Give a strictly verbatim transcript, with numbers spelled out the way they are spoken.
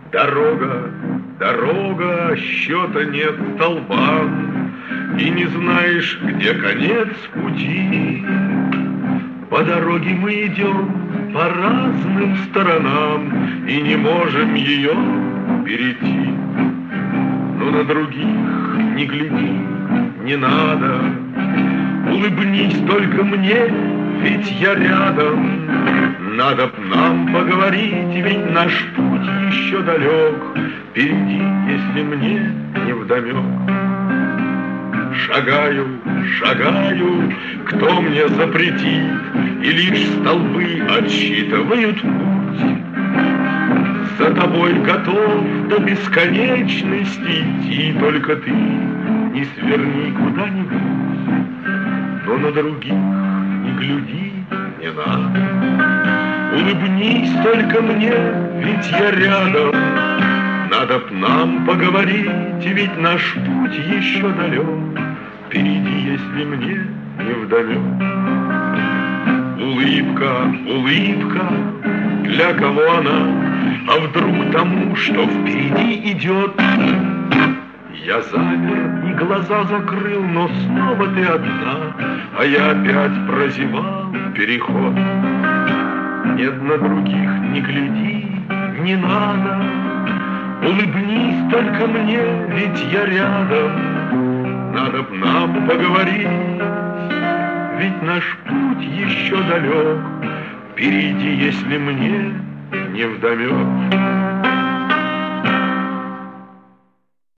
Дорога, дорога, счета нет столбам, и не знаешь, где конец пути. По дороге мы идем по разным сторонам и не можем ее перейти. Но на других не гляди, не надо, улыбнись только мне, ведь я рядом. Надо б нам поговорить, ведь наш путь еще далек. Впереди, если мне невдомек. Шагаю, шагаю, кто мне запретит, и лишь столбы отсчитывают путь. За тобой готов до бесконечности идти, только ты не сверни куда-нибудь. Но на других не гляди, не надо, улыбнись только мне, ведь я рядом. Надо б нам поговорить, ведь наш путь еще далек. Впереди, если мне невдомек. Улыбка, улыбка, для кого она? А вдруг тому, что впереди идет? Я замер и глаза закрыл, но снова ты одна, а я опять прозевал переход. Нет, на других не гляди, не надо, улыбнись только мне, ведь я рядом. Надо б нам поговорить, ведь наш путь еще далек. Впереди, если мне невдомек.